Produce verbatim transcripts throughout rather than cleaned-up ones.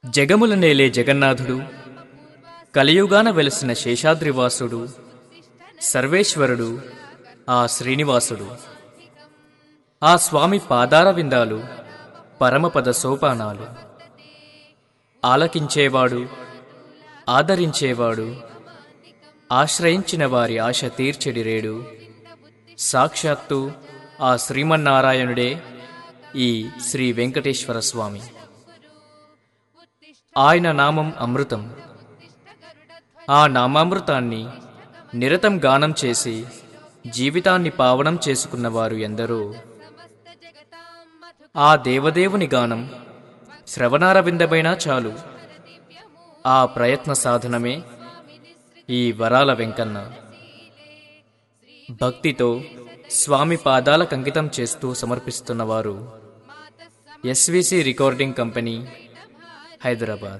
జగముల నేలే జగన్నాథుడు, కలియుగాన వెలసిన శేషాద్రివాసుడు, సర్వేశ్వరుడు ఆ శ్రీనివాసుడు. ఆ స్వామి పాదార విందాలు పరమపద సోపానాలు. ఆలకించేవాడు, ఆదరించేవాడు, ఆశ్రయించిన వారి ఆశ తీర్చెడిరేడు. సాక్షాత్తు ఆ శ్రీమన్నారాయణుడే ఈ శ్రీ వెంకటేశ్వర స్వామి. ఆయన నామం అమృతం. ఆ నామామృతాన్ని నిరతం గానం చేసి జీవితాన్ని పావనం చేసుకున్నవారు ఎందరో. ఆ దేవదేవుని గానం శ్రవణారవిందమైనా చాలు. ఆ ప్రయత్న సాధనమే ఈ వరాల వెంకన్న. భక్తితో స్వామి పాదాలకు అంకితం చేస్తూ సమర్పిస్తున్నవారు ఎస్విసి రికార్డింగ్ కంపెనీ, హైదరాబాద్.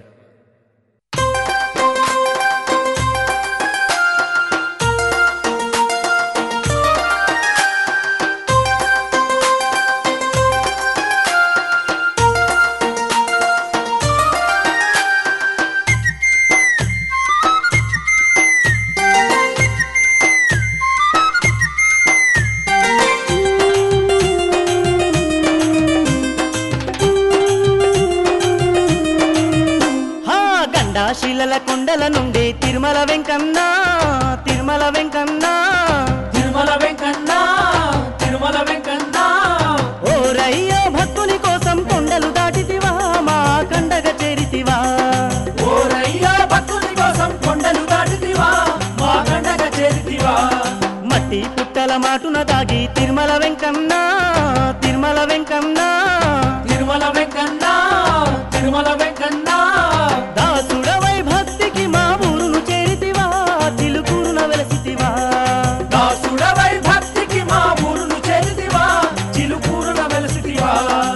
శిలల కొండల నుండి తిరుమల వెంకన్న, తిరుమల వెంకన్న, తిరుమల వెంకన్న, తిరుమల వెంకన్న. ఓరయ్యో భక్తుని కోసం కొండలు దాటితివా, మా కండగ చేరితివా. ఓరయ్యో భక్తుని కోసం కొండలు దాటితివా, మా కండగ చేరితివా. మట్టి పుట్టల మాటున దాగి తిరుమల వెంకన్న, తిరుమల వెంకన్న, తిరుమల వెంకన్న, తిరుమల వెంకన్న. దాసుడవై భక్తికి మా ఊరును చేరితివా, చిలుకూరున వెలసితివా. దాసుడవై భక్తికి మా ఊరును చేరితివా, చిలుకూరున వెలసితివా.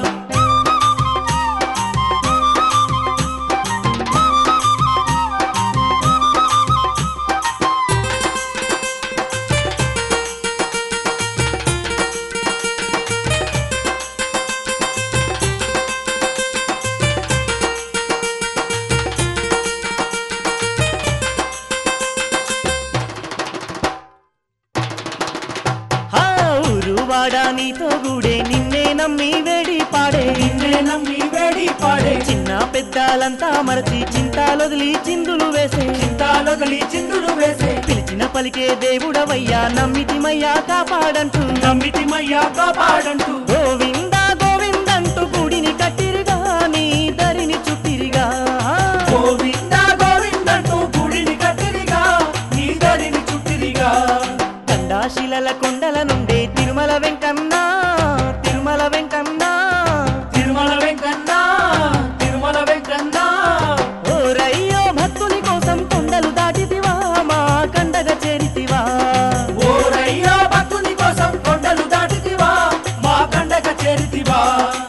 వాడా నీతో గూడే నిన్నే నమ్మి వేడి పాడే, నిన్నే నమ్మి వేడి పాడే. చిన్న పెద్దాలంతా మరచి చింతాలొదిలి చిందులు వేసే, చింతాలొదిలి చిందులు వేసే. పిలిచిన పలికే దేవుడవయ్యా, నమ్మితిమయ్యా కాపాడంటూ, నమ్మితిమయ్యా కాపాడంటూ. గోవిందా గోవిందంటూ గుడిని కట్టిరిగా, నీ దరిని చుట్టిరిగా. గోవిందా గోవిందంటూ గుడిని కట్టిరిగా, నీ దరిని చుట్టిరిగా. శిలల కొండల నుండి తిరుమల వెంకన్న, తిరుమల వెంకన్న, తిరుమల వెంకన్న, తిరుమల వెంకన్న. ఓరయ్యో భక్తుని కోసం కొండలు దాటితివా, మా కండగ చేరితివా. ఓరయ్యో భక్తుని కోసం కొండలు దాటితివా, మా కండగ చేరితివా.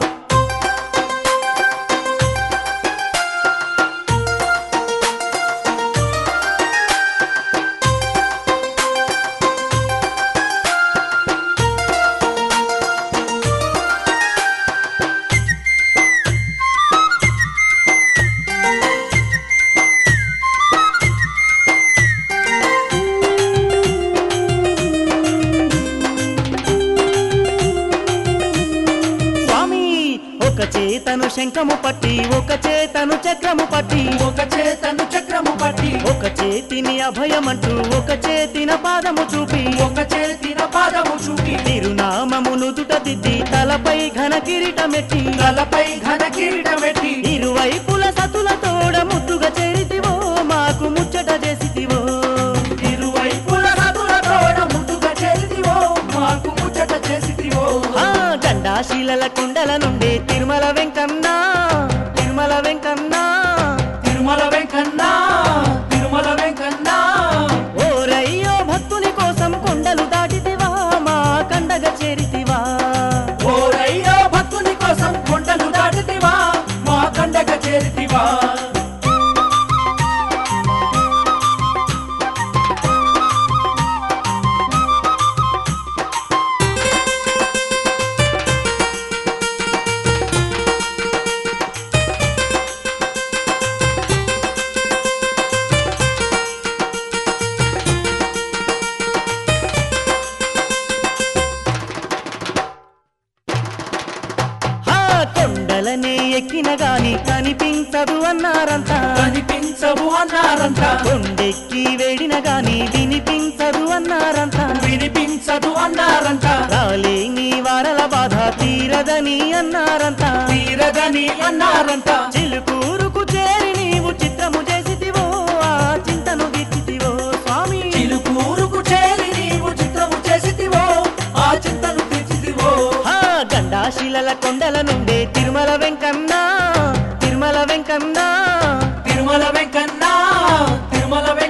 ఒక చేతను శంఖము పట్టి, ఒక చేతను చక్రము పట్టి, ఒక చేతను చక్రము పట్టి, ఒక చేతిని అభయమంటూ, ఒక చేతిన పాదము చూపి, ఒక చేతిన పాదము చూపి. తిరునామము నుదుట దిద్ది, తలపై ఘన కిరీటమెట్టి, తలపై ఘన కిరీటమెట్టి. ఇరువైపుల సతుల తోడ ముద్దుగా చేరితివో, మాకు ముచ్చట చేసితివో. ఇరువైపుల సతుల తోడ ముద్దుగా చేరితివో, మాకు ముచ్చట చేసితివో. శిలల కొండల నుండి తిరుమల వెంకన్న, తిరుమల వెంకన్న, తిరుమల వెంకన్న, తిరుమల వెంకన్న. ఓరయ్యో భక్తుని కోసం కొండలు దాటితివా, మా కండగ చేరితివా. ఓరయ్యో భక్తుని కోసం కొండలు దాటితివా, మా కండగ చేరితివా. కనిపించదు అన్నారంట కనిపించవు అన్నారంట కొండెక్కి వేడిన గాని వినిపించదు అన్నారంట వినిపించదు అన్నారంట రాలేని వారల బాధ తీరదని అన్నారంట తీరదని అన్నారంట చిలుకూరుకు చేరి నీవు చిత్రము చేసితివో ఆ చింతను తీర్చితివో స్వామి చిలుకూరుకు చేరి నీవు చిత్రము చేసితివో ఆ చింతను తీర్చితివో ఆ గండాశిలల కొండల నుండే తిరుమల వెంకన్న తిరుమల వెంకన్న తిరుమల వెంకన్న తిరుమల